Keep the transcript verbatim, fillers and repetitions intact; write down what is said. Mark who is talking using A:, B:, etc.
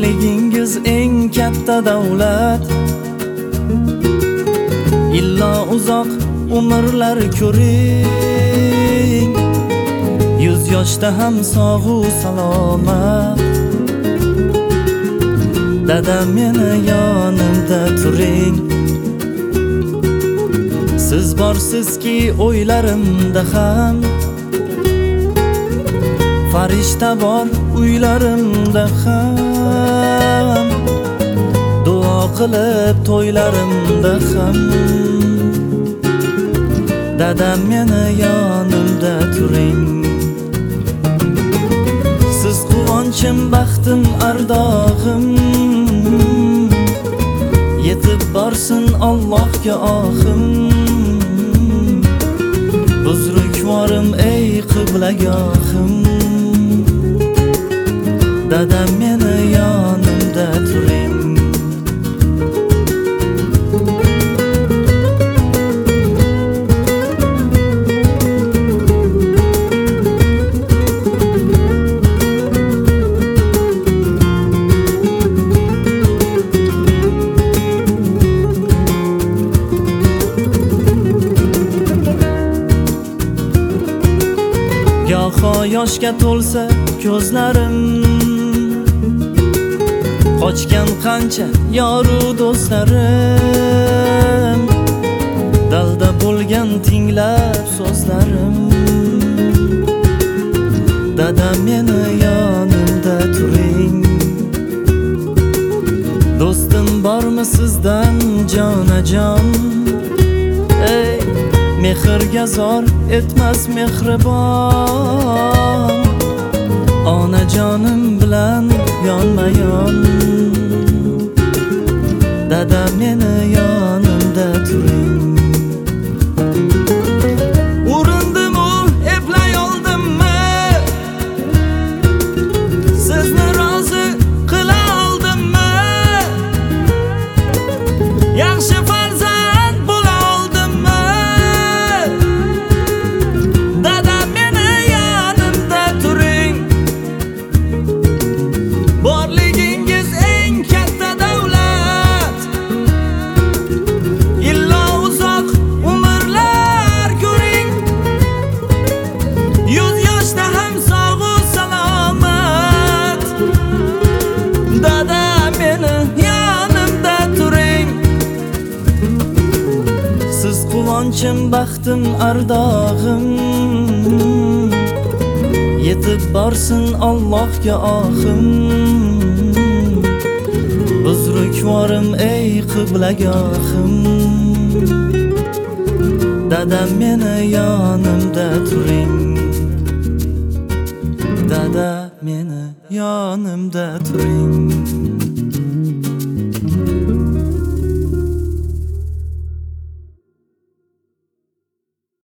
A: Borligingiz eng katta davlat. Illo uzoq umrlar ko'ring, yuz yoshda ham sog'u salomat. Dadam meni yonimda turing. Siz borsizki o'ylarimda ham, farishta bor uylarimda ham, duo qilib to'ylarimda ham. Dadam meni yonimda turing. Siz quvonchim, baxtim, ardog'im, yetib borsin Allohga ohim. Buzrukvorim ey qiblagohim, dadam meni yonimda turing. Goho yoshga to'lsa ko'zlarim, qochgan qancha yoru do'stlarim, dalda bo'lgan tinglab so'zlarim. Dadam meni yonimda turing. Do'stim bormi sizdan jonajon? Ey mehrga zor etmas mehribon, onajonim bilan yonma-yon. Dadam meni yonimda turing. Urindim-u, eplay oldimmi? Sizni rozi qila oldimmi? Yaxshi farzand bo'la oldimmi? Dadam meni yonimda turing. Borligingiz eng katta davlat. Illo uzoq umrlar ko'ring, yuz yoshda ham sog'u salomat. Dadam meni yonimda turing. Siz quvonchim, baxtim, ardog'im, yetib borsin Allohga ohim. Buzrukvorim ey qiblagohim, dadam meni yonimda turing. Dada meni yonimda turing.